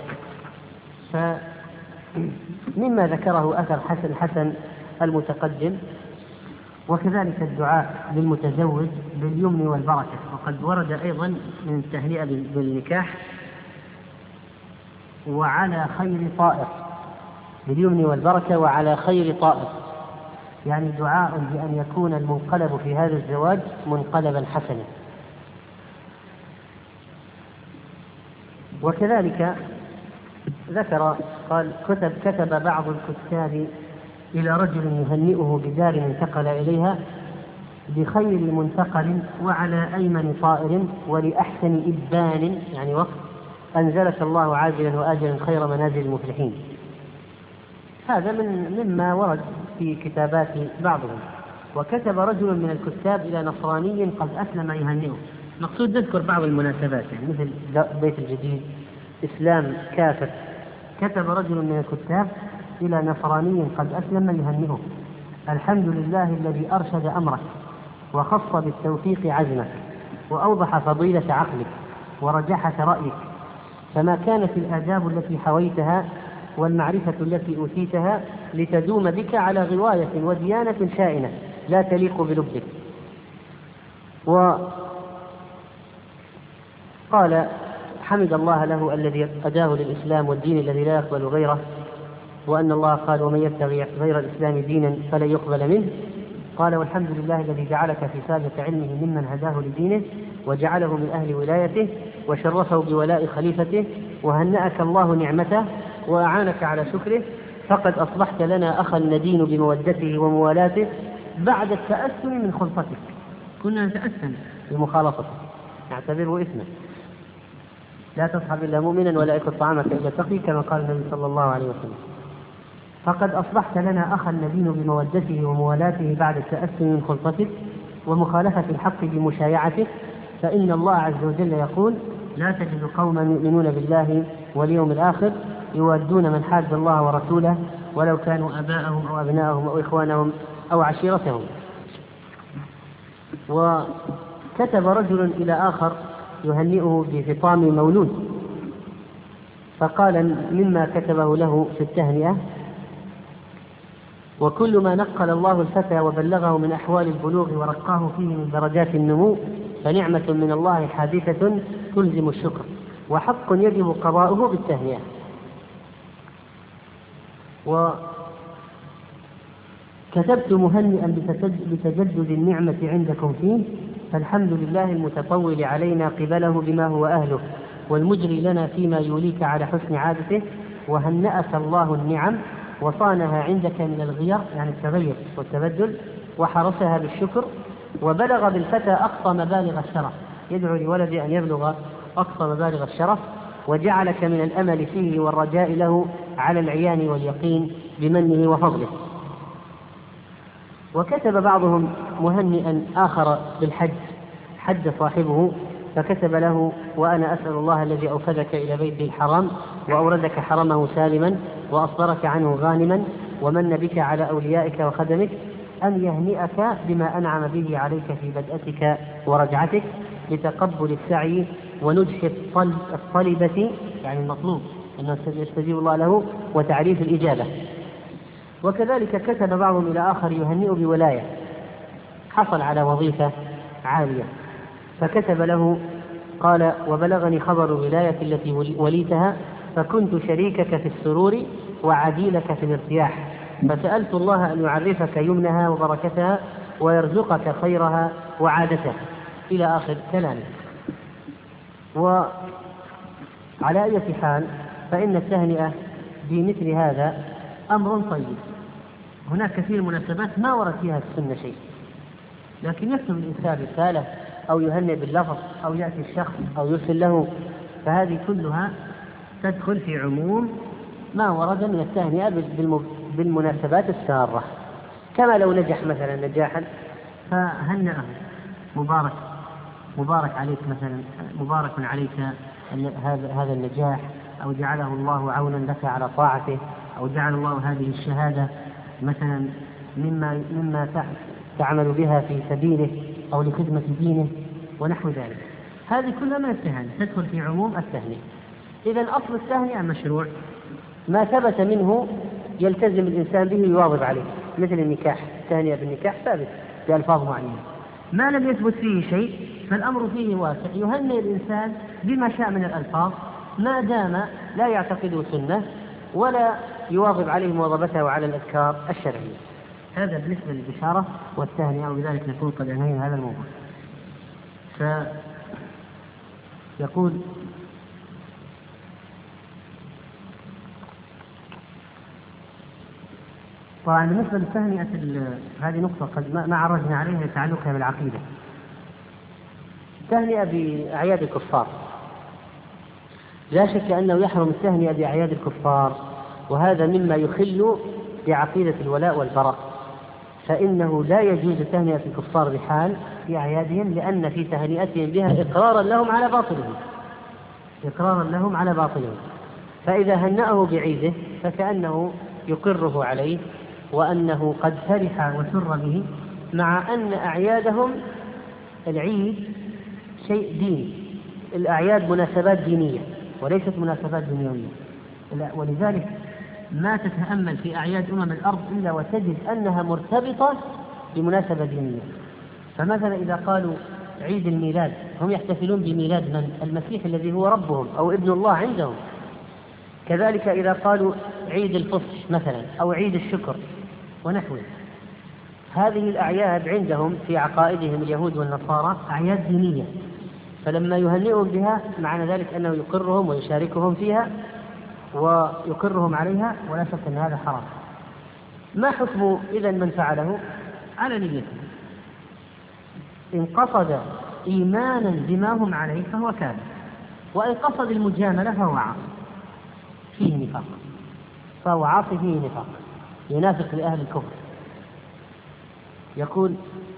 فمما ذكره أثر حسن المتقدم، وكذلك الدعاء للمتزوج باليمن والبركة. وقد ورد أيضا من التهنئة بالنكاح وعلى خير طائر، باليمن والبركة وعلى خير طائر، يعني دعاء بأن يكون المنقلب في هذا الزواج منقلبا حسنا. وكذلك قال كتب بعض الكتاب إلى رجل يهنئه بدار انتقل إليها بخير منتقل وعلى أيمن طائر ولأحسن إبان، يعني وقت أنزلك الله عاجلا وآجلا خير منازل المفلحين. هذا مما ورد في كتابات بعضهم. وكتب رجل من الكتاب إلى نصراني قد أسلم يهنئه، مقصود نذكر بعض المناسبات، يعني مثل بيت الجديد، إسلام كافر. كتب رجل من الكتاب إلى نصراني قد أسلم يهنئه: الحمد لله الذي أرشد أمرك وخص بالتوفيق عزمك وأوضح فضيلة عقلك ورجحة رأيك، فما كانت الآداب التي حويتها والمعرفة التي أوتيتها لتدوم بك على غواية وديانة شائنة لا تليق بلبك. وقال فحمد الله له الذي أداه للإسلام والدين الذي لا يقبل غيره، وأن الله قال ومن يبتغي غير الإسلام دينا فلن يقبل منه. قال والحمد لله الذي جعلك في سابق علمه ممن هداه لدينه وجعله من أهل ولايته وشرفه بولاء خليفته وهنأك الله نعمته وأعانك على شكره، فقد أصبحت لنا أخا ندين بمودته وموالاته بعد التأسن من خلطتك. كنا نتأسن بمخالطته نعتبره إثما. لا تصحب إلا مؤمنا ولا يأكل طعامك إلا تقي كما قال النبي صلى الله عليه وسلم. فقد أصبحت لنا أخا ندين بمودته وموالاته بعد التأسن من خلطتك ومخالفة الحق بمشايعته، فإن الله عز وجل يقول لا تجد قوما يؤمنون بالله واليوم الآخر يودون من حاد الله ورسوله ولو كانوا آباءهم أو أبناءهم أو إخوانهم أو عشيرتهم. وكتب رجل إلى آخر يهنئه بفطام مولود، فقال مما كتبه له في التهنئة: وكل ما نقل الله الفتى وبلغه من أحوال البلوغ ورقاه فيه من درجات النمو فنعمة من الله حادثة تلزم الشكر، وحق يجب قضاؤه بالتهنئة. وكتبت مهنئا بتجدد النعمة عندكم فيه، فالحمد لله المتطول علينا قبله بما هو أهله والمجري لنا فيما يوليك على حسن عادته، وهنأك الله النعم وصانها عندك من الغير يعني التغير والتبدل وحرسها بالشكر، وبلغ بالفتى أقصى مبالغ الشرف، يدعو لولدي أن يبلغ أقصى مبالغ الشرف، وجعلك من الأمل فيه والرجاء له على العيان واليقين بمنه وفضله. وكتب بعضهم مهنئا آخر بالحج، حج صاحبه فكتب له: وأنا أسأل الله الذي أوفدك إلى بيته الحرام وأوردك حرمه سالما وأصدرك عنه غانما ومن بك على أوليائك وخدمك أن يهنئك بما أنعم به عليك في بدءتك ورجعتك لتقبل السعي ونجح الطلبة يعني المطلوب أن يستجيب الله له وتعريف الإجابة. وكذلك كتب بعضهم إلى آخر يهنئ بولاية، حصل على وظيفة عالية فكتب له قال: وبلغني خبر الولاية التي وليتها فكنت شريكك في السرور وعديلك في الارتياح، فسألت الله أن يعرفك يمنها وبركتها ويرزقك خيرها وعادتها، إلى آخر كلامه. وعلى أي حال فإن التهنئة بمثل هذا أمر طيب. هناك كثير مناسبات ما ورد فيها السنة شيء، لكن يكتب الإنسان رسالة أو يهنئ باللفظ أو يأتي الشخص أو يرسل له، فهذه كلها تدخل في عموم ما ورد من التهنئة بالمناسبات السارة. كما لو نجح مثلا نجاحا فهنأه مبارك عليك مثلا، مبارك عليك هذا النجاح، أو جعله الله عونا لك على طاعته، أو جعل الله هذه الشهادة مثلا مما تعمل بها في سبيله أو لخدمة دينه ونحو ذلك. هذه كلها من التهاني تدخل في عموم التهنئة. إذن أصل التهنئة مشروع، ما ثبت منه يلتزم الإنسان به يواظب عليه، مثل النكاح، التهنئة بالنكاح ثابت بألفاظ معينة. ما لم يثبت فيه شيء فالأمر فيه واسع، يهنئ الإنسان بما شاء من الألفاظ ما دام لا يعتقد سنة ولا يواظب عليه مواظبته على الأذكار الشرعية. هذا بالنسبة للبشارة والتهنئة، وبذلك نكون قد أنهينا هذا الموضوع. فيقول: طبعا بالنسبة للتهنئة هذه نقطة قد ما عرجنا عليها لتعلقها بالعقيدة. التهنئة بأعياد الكفار لا شك أنه يحرم التهنئة بأعياد الكفار، وهذا مما يخل بعقيدة الولاء والبراء، فإنه لا يجوز تهنئة الكفار بحال في أعيادهم، لأن في تهنئتهم بها إقرارا لهم على باطلهم. فإذا هنأه بعيده فكأنه يقره عليه وأنه قد فرح وسر به، مع أن أعيادهم العيد شيء ديني، الأعياد مناسبات دينية وليست مناسبات دنيوية، ولذلك ما تتأمل في أعياد الأرض إلا وتجد أنها مرتبطة بمناسبة دينية. فمثلا إذا قالوا عيد الميلاد، هم يحتفلون بميلاد من؟ المسيح الذي هو ربهم أو ابن الله عندهم. كذلك إذا قالوا عيد الفصح مثلا أو عيد الشكر ونحوه، هذه الأعياد عندهم في عقائدهم اليهود والنصارى أعياد دينية، فلما يهنئهم بها معنى ذلك أنه يقرهم ويشاركهم فيها ويقرهم عليها، ولا شك أن هذا حرام. ما حكم إذن من فعله؟ على نيته، إن قصد إيمانا بما هم عليه فهو كافر، وإن قصد المجاملة فهو عاصي فيه نفاق، فهو عاصي فيه نفاق ينافق لأهل الكفر. يقول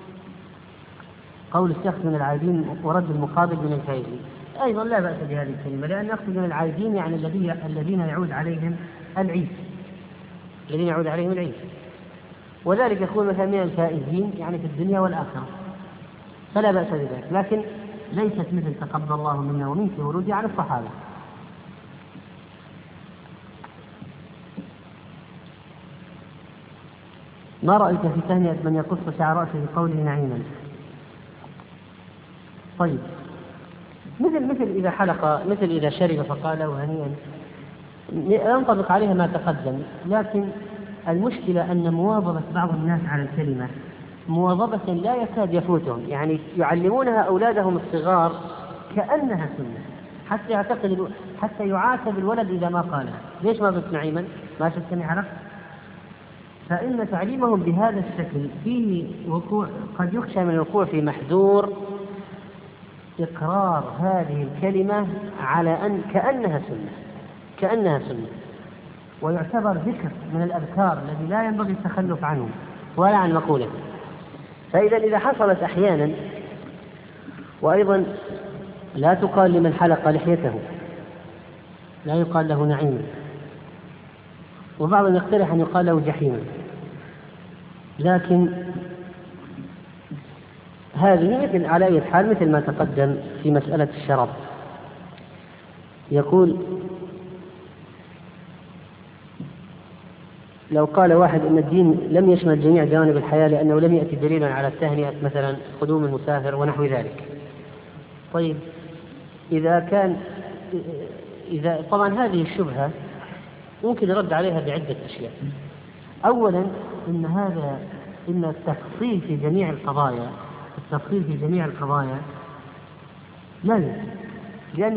قول الشخص من العايدين ورد المقابل من الكافرين، أيضا لا بأس بهذه الكلمة، لأن أقصد من العايدين يعني الذين يعود عليهم العيد، الذين يعود عليهم العيد، وذلك يكون مثلا من الفائزين يعني في الدنيا والآخرة، فلا بأس بذلك، لكن ليست مثل تقبل الله منا ومنك ورودي عن الصحابة. ما رأيك في تهنئة من يقص شعر رأسه بقوله نعيما؟ طيب، مثل إذا حلق، مثل إذا شرب فقال له هنيئا، ينطبق عليها ما تقدم، لكن المشكلة أن مواظبة بعض الناس على الكلمة مواظبة لا يكاد يفوتهم، يعني يعلمونها أولادهم الصغار كأنها سنة، حتى يعاتب الولد إذا ما قالها. ليش ما قلت نعيما؟ ما شفتني حلق؟ فإن تعليمهم بهذا الشكل فيه وقوع، قد يخشى من الوقوع في محذور إقرار هذه الكلمة على أن كأنها سنة، ويعتبر ذكر من الأذكار الذي لا ينبغي التخلف عنه ولا عن مقوله. فإذا إذا حصلت أحيانا، وأيضا لا تقال لمن حلق لحيته، لا يقال له نعيما، وبعضهم يقترح أن يقال له جحيما، لكن هذه مثل على أي حال مثل ما تقدم في مسألة الشراب. يقول لو قال واحد أن الدين لم يشمل جميع جوانب الحياة لأنه لم يأتي دليلا على التهنئة مثلا قدوم المسافر ونحو ذلك. طيب، إذا طبعا هذه الشبهة ممكن يرد عليها بعدة أشياء. أولا إن التفصيل في جميع القضايا لا يمكن، لأن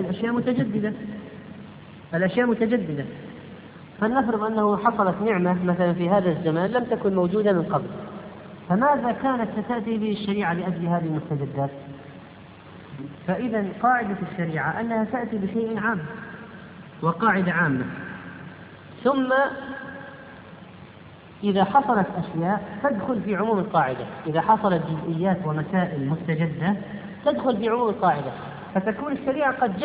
الأشياء متجددة. فلنفرض أنه حصلت نعمة مثلا في هذا الزمان لم تكن موجودة من قبل، فماذا كانت ستأتي به الشريعة لأجل هذه المستجدات؟ فإذا قاعدة الشريعة أنها تأتي بشيء عام وقاعدة عامة، ثم إذا حصلت أشياء تدخل في عموم القاعدة، إذا حصلت جزئيات ومسائل مستجدة تدخل في عموم القاعدة، فتكون الشريعة قد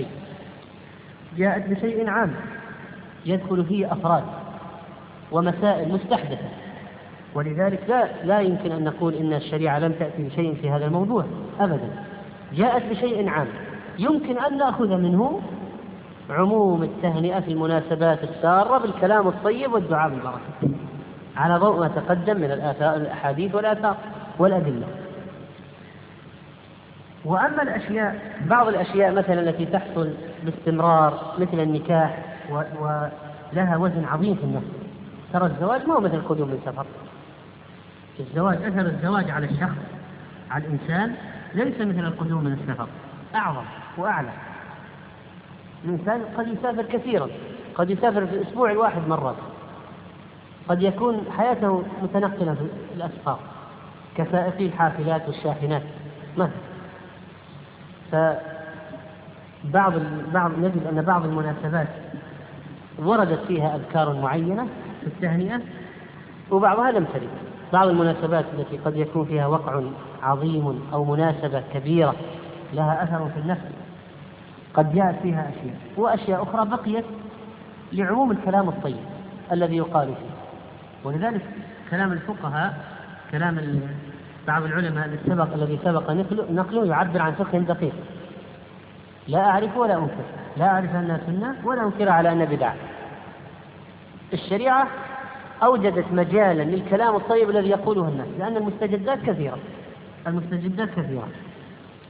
جاءت بشيء عام يدخل فيه أفراد ومسائل مستحدثة. ولذلك لا يمكن أن نقول إن الشريعة لم تأتي بشيء في هذا الموضوع أبدا، جاءت بشيء عام يمكن أن نأخذ منه عموم التهنئة في المناسبات السارة بالكلام الطيب والدعاء بالبركة على ضوء ما تقدم من الأحاديث والآثار والأدلة. وأما بعض الأشياء مثلا التي تحصل باستمرار مثل النكاح ولها وزن عظيم في النفس، ترى الزواج ما هو مثل القدوم من سفر. أثر الزواج على الشخص، على الإنسان، ليس مثل القدوم من السفر، أعظم وأعلى. الإنسان قد يسافر كثيرا، قد يسافر في الأسبوع الواحد مرات، قد يكون حياته متنقلة في الأسفار كسائقي الحافلات والشاحنات مثلا. نجد أن بعض المناسبات وردت فيها أذكار معينة في التهنئة وبعضها لم ترد. بعض المناسبات التي قد يكون فيها وقع عظيم أو مناسبة كبيرة لها أثر في النفس قد جاءت فيها أشياء، وأشياء أخرى بقيت لعموم الكلام الطيب الذي يقال فيه. ولذلك كلام الفقهاء، كلام بعض العلماء الذي سبق نقله يعبر عن فقه دقيق، لا أعرف ولا أنكر، لا أعرف أنها سنة ولا أنكر على أنها بدعة. الشريعة أوجدت مجالا للكلام الطيب الذي يقوله الناس، لأن المستجدات كثيرة.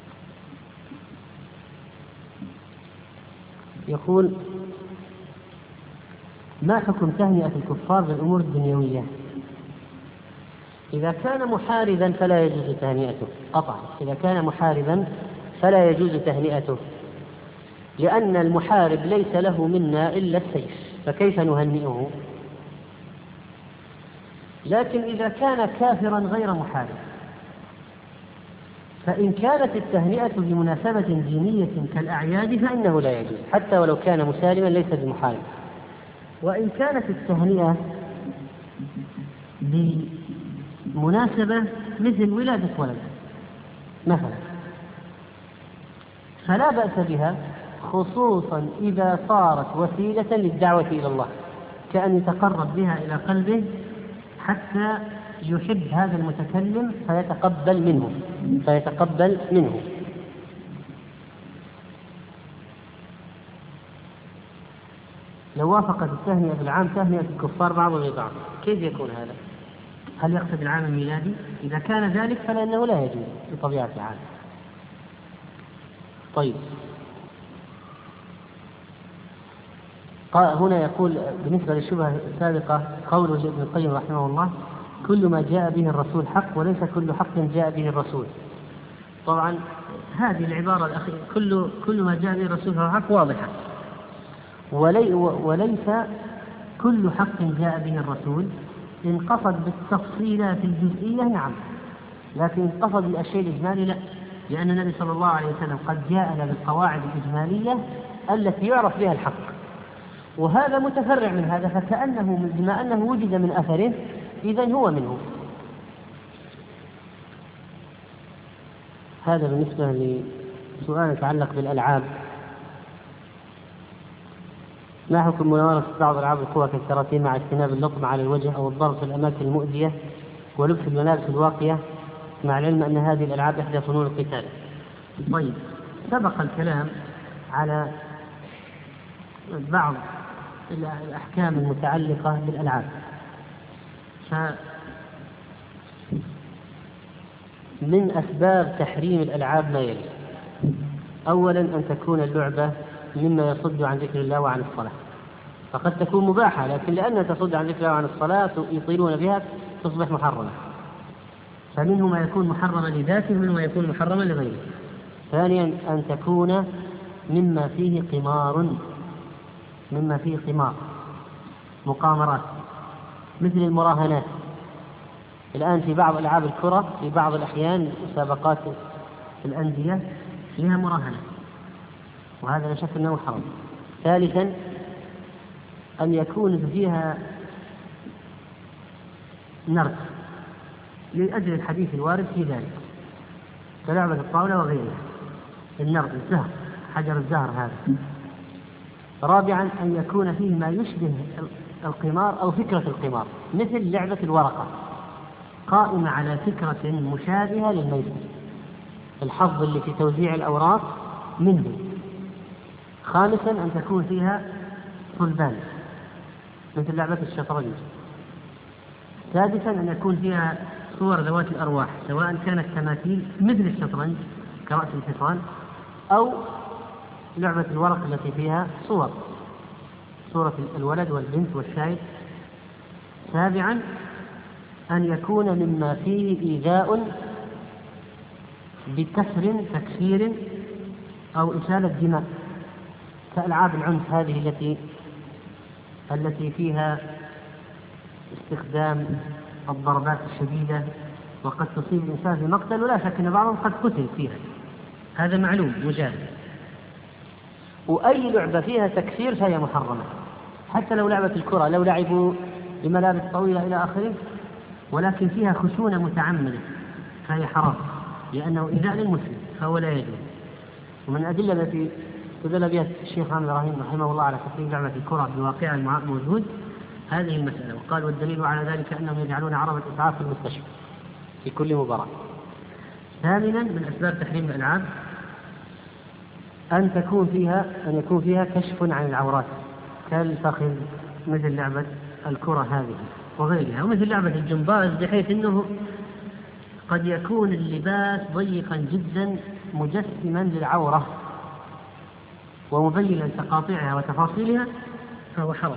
يقول: ما حكم تهنئة الكفار بالأمور الدنيوية؟ إذا كان محاربا فلا يجوز تهنئته قطعا، إذا كان محاربا فلا يجوز تهنئته، لأن المحارب ليس له منا إلا السيف، فكيف نهنئه؟ لكن إذا كان كافرا غير محارب فإن كانت التهنئة بمناسبة دينية كالأعياد فإنه لا يجوز، حتى ولو كان مسالما ليس بمحارب. وإن كانت التهنئة بمناسبة مثل ولادة ولد مثلا فلا بأس بها، خصوصا إذا صارت وسيلة للدعوة إلى الله، كأن يتقرب بها إلى قلبه حتى يحب هذا المتكلم فيتقبل منه. لو وافقت التهنئة بالعام تهنئة الكفار بعض غير بعض كيف يكون هذا؟ هل يقصد العام الميلادي؟ إذا كان ذلك فلأنه لا يجوز بطبيعة الحال. طيب، هنا يقول بالنسبة للشبهة السابقة قوله ابن القيم رحمه الله: كل ما جاء به الرسول حق وليس كل حق جاء به الرسول. طبعا هذه العبارة الأخيرة كل ما جاء به الرسول فهو حق واضحة، وليس كل حق جاء به الرسول. إن قصد بالتفصيلات الجزئية نعم، لكن إن قصد بالأشياء الإجمالية لا، لأن النبي صلى الله عليه وسلم قد جاءنا بالقواعد الإجمالية التي يعرف بها الحق، وهذا متفرع من هذا، فكأنه بما أنه وجد من أثره إذن هو منه. هذا بالنسبة لسؤال يتعلق بالألعاب. ما حكم مناولة بعض ألعاب القوى كالكراتين مع اجتناب اللطم على الوجه أو الضرب في الأماكن المؤذية ولبس الملابس الواقية، مع العلم أن هذه الألعاب إحدى فنون القتال؟ طيب، سبق الكلام على بعض الأحكام المتعلقة بالألعاب. من أسباب تحريم الألعاب ما يلي: أولا أن تكون اللعبة مما يصد عن ذكر الله وعن الصلاة، فقد تكون مباحة لكن لأنها تصد عن ذكر الله وعن الصلاة يطيلون بها تصبح محرمة، فمنه ما يكون محرما لذاته ومنه ما يكون محرما لغيره. ثانيا أن تكون مما فيه قمار مقامرات مثل المراهنات. الآن في بعض ألعاب الكرة في بعض الأحيان مسابقات الأندية فيها مراهنة، وهذا لا شك أنه حرام. ثالثا أن يكون فيها نرد لأجل الحديث الوارد في ذلك كلعبة الطاولة وغيرها، النرد الزهر حجر الزهر هذا. رابعا أن يكون فيه ما يشبه القمار أو فكرة القمار مثل لعبة الورقة قائمة على فكرة مشابهة للميسر، الحظ اللي في توزيع الأوراق منه. خامسا أن تكون فيها صلبان مثل لعبة الشطرنج. سادسا أن يكون فيها صور ذوات الأرواح سواء كانت تماثيل مثل الشطرنج كرأس الحصان أو لعبة الورق التي فيها صورة الولد والبنت والشايب. سابعا أن يكون مما فيه إيذاء بكسر تكسير أو إسالة دماء كألعاب العنف هذه التي فيها استخدام الضربات الشديدة وقد تصيب الإنسان في مقتل، ولا شك أن بعضهم قد قتل فيها، هذا معلوم مجال. وأي لعبة فيها تكسير فهي محرمة، حتى لو لعبة الكرة لو لعبوا بملابس طويلة إلى آخره ولكن فيها خشونة متعمدة فهي حرام، لأنه إيذاء للمسلم فهو لا يجوز. ومن الأدلة التي استدل بها الشيخ عامر إبراهيم رحمه الله على تحريم لعبة الكرة بواقع الموجود هذه المسألة، وقال والدليل على ذلك أنهم يجعلون عربة إسعاف في المستشفى في كل مباراة. ثامنا من أسباب تحريم الألعاب أن يكون فيها كشف عن العورات كالفخذ مثل لعبة الكرة هذه وغيرها، ومثل لعبة الجمباز بحيث أنه قد يكون اللباس ضيقا جدا مجسما للعورة ومبينا تقاطيعها وتفاصيلها فهو حرام.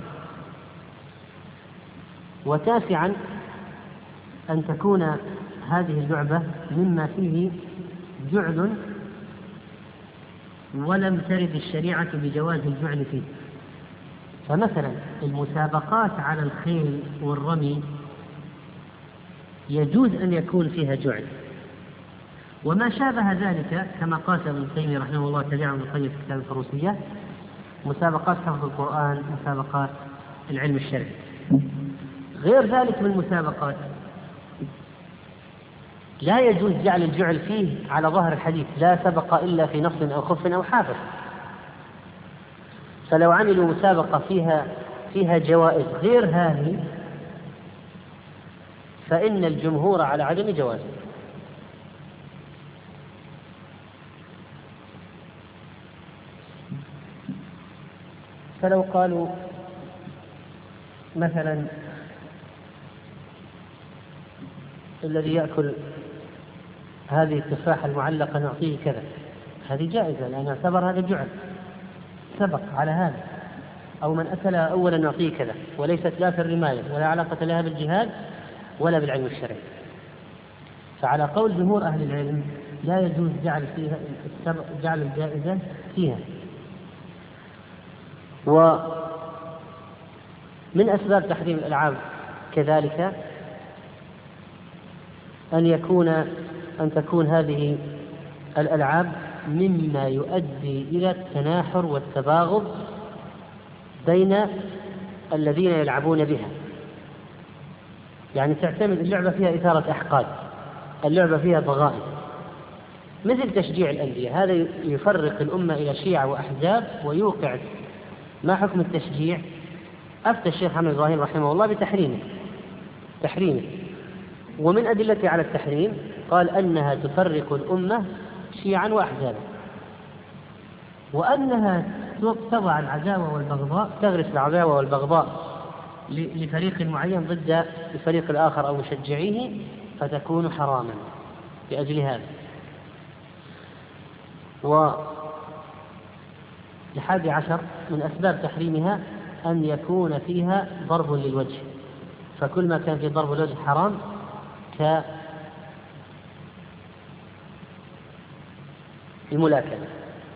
وتاسعا أن تكون هذه اللعبة مما فيه جعل ولم ترد الشريعة بجواز الجعل فيه. فمثلا المسابقات على الخيل والرمي يجوز أن يكون فيها جعل، وما شابه ذلك كما قال ابن تيمية رحمه الله تبعا من القيم في كتاب الفروسية، مسابقات حفظ القرآن، مسابقات العلم الشرعي. غير ذلك من المسابقات لا يجوز جعل الجعل فيه على ظهر الحديث لا سبق إلا في نص أو خف أو حافظ. فلو عملوا مسابقة فيها جوائز غير هذه فإن الجمهور على عدم جوازه. فلو قالوا مثلا الذي يأكل هذه التفاحة المعلقة نعطيه كذا، هذه جائزة لأن اعتبر هذا جعل سبق على هذا، أو من أكلها أولا نعطيه كذا، وليست لا في الرماية ولا علاقة لها بالجهاد ولا بالعلم الشرعي. فعلى قول جمهور أهل العلم لا يجوز جعل الجائزة فيها. ومن أسباب تحريم الألعاب كذلك أن تكون هذه الألعاب مما يؤدي إلى التناحر والتباغض بين الذين يلعبون بها. يعني تعتمد اللعبة فيها إثارة أحقاد، اللعبة فيها ضغائن، مثل تشجيع الأندية، هذا يفرق الأمة إلى شيعة وأحزاب ويوقع. ما حكم التشجيع؟ أفتى الشيخ محمد إبراهيم رحمه الله بتحريمه، ومن أدلته على التحريم قال أنها تفرق الأمة شيعا وأحزابا، وأنها تضع العداوة والبغضاء، تغرس العداوة والبغضاء لفريق معين ضد الفريق الآخر أو مشجعيه، فتكون حراما لأجل هذا. والحادي عشر من أسباب تحريمها أن يكون فيها ضرب للوجه، فكل ما كان في ضرب الوجه حرام، كالملاكمة.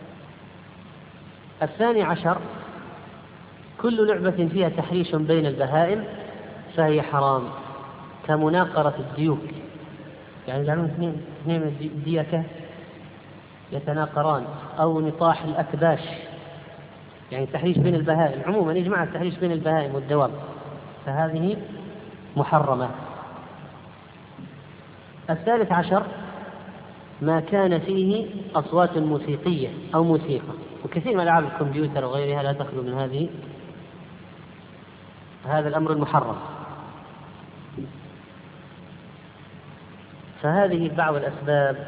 الثاني عشر كل لعبة فيها تحريش بين البهائم فهي حرام، كمناقرة الديوك، يعني يجعلون اثنين من الديكة يتناقران، أو نطاح الأكباش، يعني تحريش بين البهائم عموما، يجمع التحريش بين البهائم والدواب، فهذه محرمة. الثالث عشر ما كان فيه أصوات موسيقية أو موسيقى، وكثير من ألعاب الكمبيوتر وغيرها لا تخلو من هذا الأمر المحرم. فهذه بعض الأسباب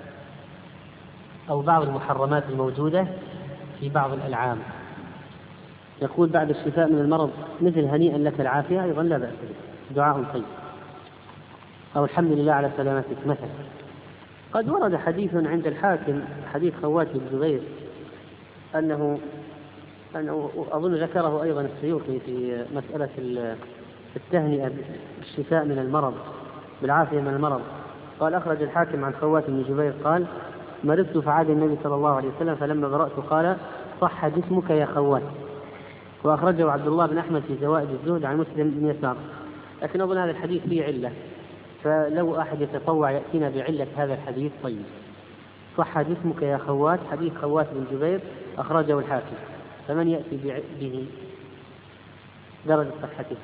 أو بعض المحرمات الموجودة في بعض الألعاب. يقول بعد الشفاء من المرض مثل هنيئا لك العافية، أيضا لا بأس به، دعاء طيب، أو الحمد لله على سلامتك مثلا. قد ورد حديث عند الحاكم، حديث خوات بن زبير، أنه أظن ذكره أيضا السيوطي في مسألة التهنئة بالشفاء من المرض، بالعافية من المرض. قال أخرج الحاكم عن خوات بن جبير قال مرضت فعاد النبي صلى الله عليه وسلم فلما برأت قال صح جسمك يا خوات. وأخرجه عبد الله بن أحمد في زوائد الزهد عن مسلم بن يسار. لكن أظن هذا الحديث فيه علة، فلو أحد يتطوع يأتينا بعلة هذا الحديث طيب. صح جسمك يا خوات، حديث خوات بن جبير أخرجه الحاكم، فمن يأتي به درجة صحته؟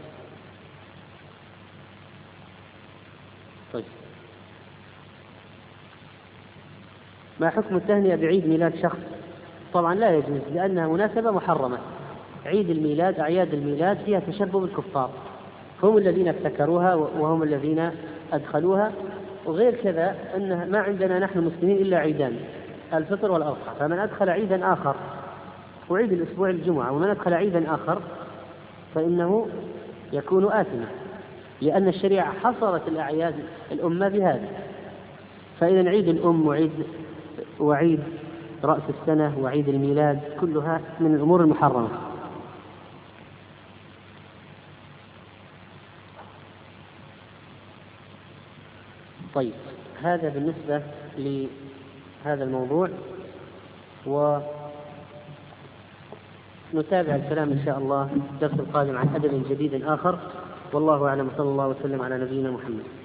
طيب. ما حكم التهنئة بعيد ميلاد شخص؟ طبعا لا يجوز، لأنها مناسبة محرمة. عيد الميلاد، أعياد الميلاد فيها تشبه بالكفار، هم الذين ابتكروها وهم الذين أدخلوها. وغير كذا أن ما عندنا نحن المسلمين إلا عيدان، الفطر والأضحى، فمن أدخل عيدا آخر وعيد الأسبوع الجمعة، ومن أدخل عيدا آخر فإنه يكون آثما، لأن الشريعة حصرت الأعياد الأمة بهذا. فإذا عيد الأم وعيد رأس السنة وعيد الميلاد، كلها من الأمور المحرمة. طيب، هذا بالنسبة لهذا الموضوع، ونتابع الكلام إن شاء الله في الدرس القادم عن أدب جديد آخر. والله أعلم، صلى الله وسلم على نبينا محمد.